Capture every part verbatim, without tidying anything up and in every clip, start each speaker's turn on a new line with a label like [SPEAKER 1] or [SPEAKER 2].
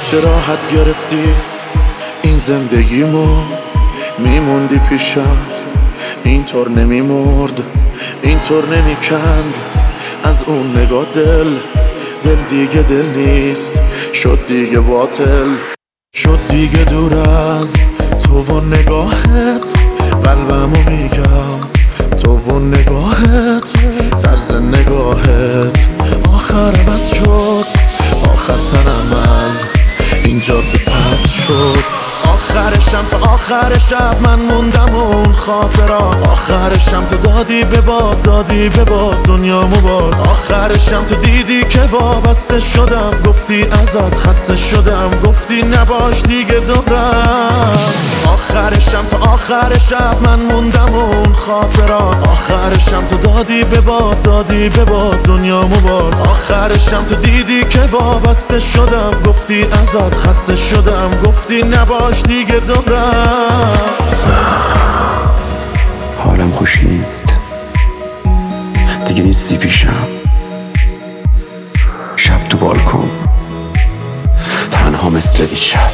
[SPEAKER 1] چه راحت گرفتی این زندگیمو، میموندی پیشم اینطور نمیمرد، اینطور نمیکند از اون نگاه دل. دل دیگه دل نیست، شد دیگه باطل، شد دیگه دور از تو و نگاهت. قلبمو میگم تو و نگاهت، طرز نگاهت آخر عوض شد، آخر تنم از این جاده پرد شد. آخرشم تا آخر شب من موندم اون خاطرات، آخرشم تو دادی به باد، دادی به باد دنیامو باز. آخرشم تو دیدی که وابسته شدم، گفتی ازت خسته شدم، گفتی نباش دیگه دورم. آخرشم تا آخر شب من موندم اون خاطرات، آخرشم تو دادی به باد، دادی به باد دنیامو باز. آخرشم تو دیدی که وابسته شدم، گفتی ازت خسته شدم، گفتی نباش دیگه دورم.
[SPEAKER 2] حالم خوش نیست دیگه، نیستی پیشم. شب تو بالکن تنها مثل دیشب،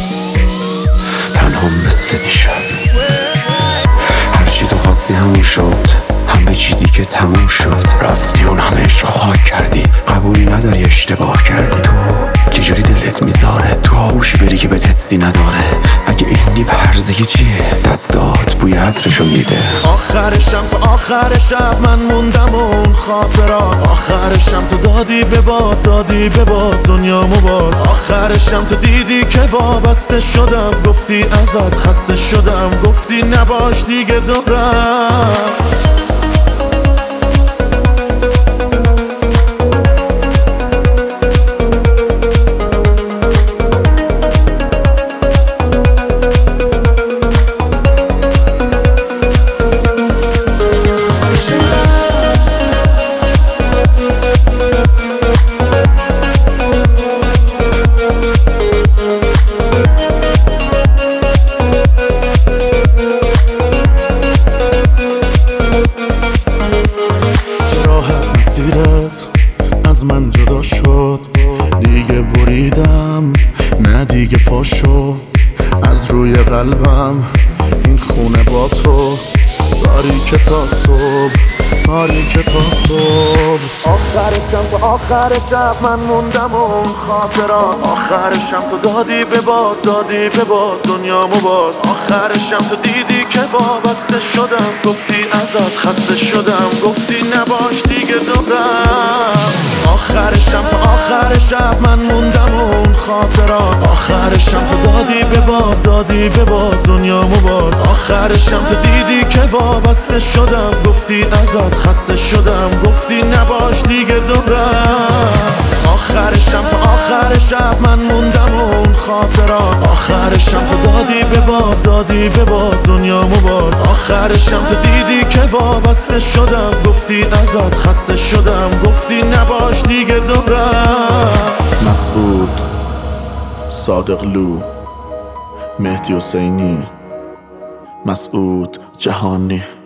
[SPEAKER 2] تنها مثل دیشب. هرچی تو خواستی همون شد، همه چی دیگه تموم شد. رفتی اون همه عشق خاک کردی، قبول نداری اشتباه کردی. تو چجوری دلت میذاره تو آغوشی بری که بهت حسی نداره؟ اگه اینی به هرزگی چیه دستات بوی عطرشو میده.
[SPEAKER 1] آخرشم تا آخر شب من موندم اون خاطرات، آخرشم تو دادی به باد، دادی به باد دنیامو باز. آخرشم تو دیدی که وابسته شدم، گفتی ازت خسته شدم، گفتی نباش دیگه دورم. از من جدا شد، دیگه بریدم نه دیگه پاشو از روی قلبم. این خونه با تو تاریکه تا صبح، تاریکه تا صبح. آخرشم تا آخر شب من موندم اون خاطرات، آخرشم تو دادی به باد، دادی به باد دنیامو باز. آخرشم تو دیدی که وابسته شدم، گفتی ازت خسته شدم، گفتی نباش دیگه دورم. آخرشم تا آخر شب من موندم اون خاطرات، آخرشم تو دادی به باد، دادی به باد دنیامو باز. آخرشم تو دیدی که وابسته شدم، گفتی ازت خسته شدم، گفتی نباش دیگه دورم. آخرشم تا آخر شب من موندم اون خاطرات، آخرشم تو دادی به باد، دادی به باد دنیامو باز. آخرشم تو دیدی که وابسته شدم، گفتی ازت خسته شدم، گفتی نباش دیگه دورم. مسعود، صادقلو، مهدی حسینی، مسعود جهانی.